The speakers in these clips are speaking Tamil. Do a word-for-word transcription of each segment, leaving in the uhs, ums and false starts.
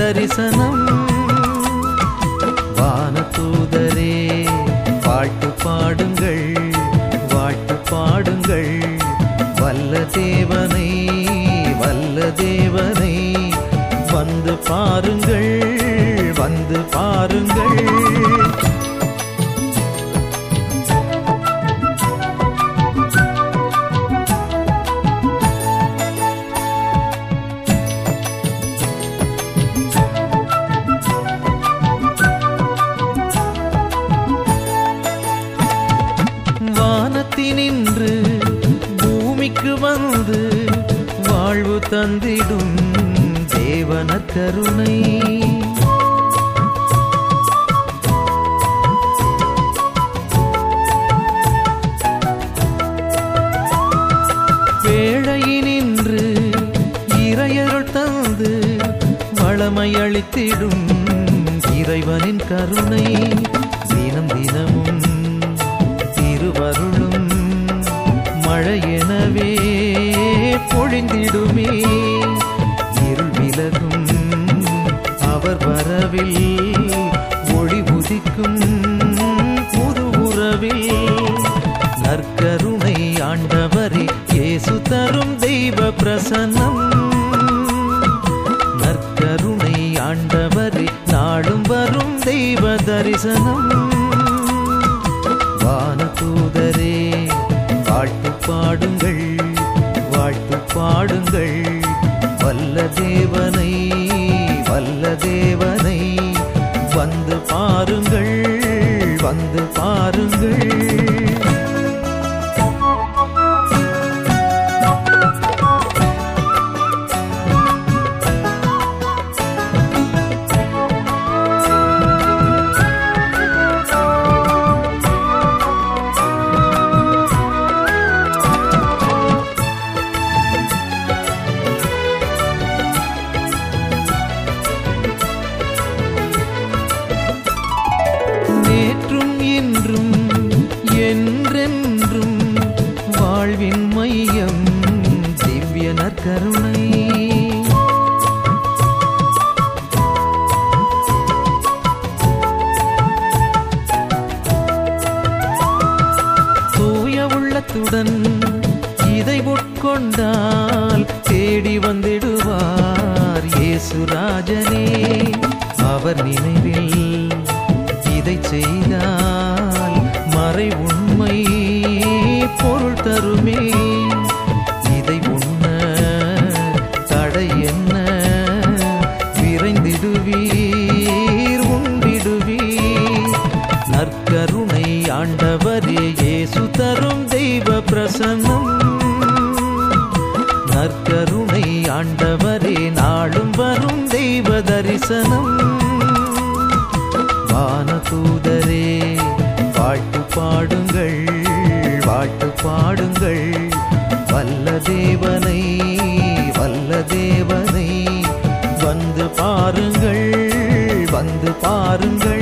தரிசனம். வானதூதரே வாழ்த்து பாடுங்கள், வாழ்த்து பாடுங்கள், வல்ல தேவனை, வல்ல தேவனை வந்து பாருங்கள், வந்து பாருங்கள். வானத்தினின்று பூமிக்கு வந்து வாழ்வு தந்திடும் தேவன கருணை. வேளையினின்று இறையருள் தந்து வளமை அளித்திடும் இறைவனின் கருணை. தினம் தினமும் திருவருளும் மழையெனவே பொழிந்திடுமே. இருள் விலகும் அவர் வரவில், ஒளி உதிக்கும் புது உறவில். நற்கருணை ஆண்டவரே இயேசு தரும் தெய்வ பிரசன்னம். நற்கருணை ஆண்டவரே நாளும் வரும் தெய்வ தரிசனம். வானதூதரே வாழ்த்து பாடுங்கள், வாழ்த்து பாடுங்கள், வல்ல தேவனை, வல்ல தேவனை வந்து பாருங்கள், வந்து பாருங்கள். நேற்றும் இன்றும் என்றென்றும் வாழ்வின் மையம் திவ்ய நற்கருணை. தூய உள்ளத்துடன் இதை உட்கொண்டால் தேடி வந்திடுவார் இயேசுராஜனே. அவர் நினைவில் இதை செய்தால் மறை உண்மை பொருள் தருமே. இதை உண்ண தடை என்ன, விரைந்திடுவீர், உண்டிடுவீர். நற்கருணை ஆண்டவரே இயேசு தரும் தெய்வ பிரசன்னம். நற்கருணை ஆண்டவரே நாளும் வரும் தெய்வ தரிசனம். வானதூதரே வாழ்த்து பாடுங்கள், வாழ்த்து பாடுங்கள், வல்ல தேவனை, வல்ல தேவனை வந்து பாருங்கள், வந்து பாருங்கள்.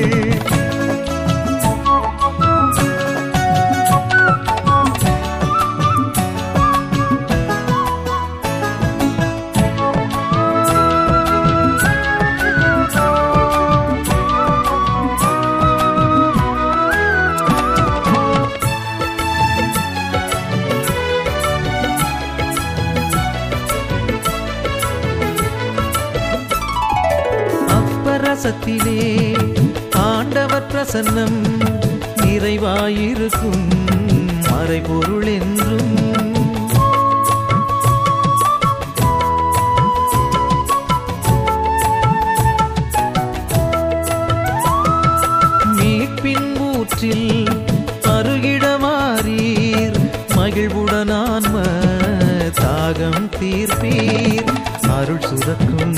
ரசத்திலே ஆண்டவர் பிரசன்னம் நிறைவாயிருக்கும் மறைபொருள் என்றும். மீட்பின் ஊற்றில் அருகிடமாறீர், மகிழ்வுடன் ஆன்ம தாகம் தீர்ப்பீர். அருள் சுரக்கும்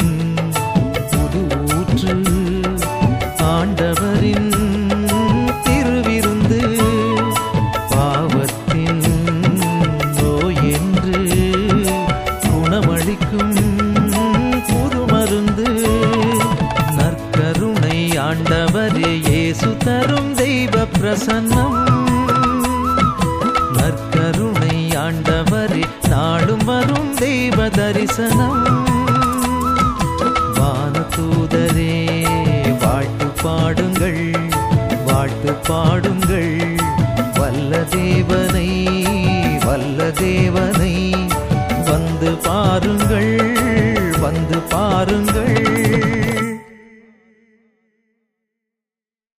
ஆண்டவரின் திருவிருந்து. பாவத்தின் நோய் என்று குணமளிக்கும் புது மருந்து. நற்கருணை ஆண்டவரே இயேசு தரும் தெய்வ பிரசன்னம். நற்கருணை ஆண்டவரே நாளும் வரும் தெய்வ தரிசனம். வானத்து பாடும்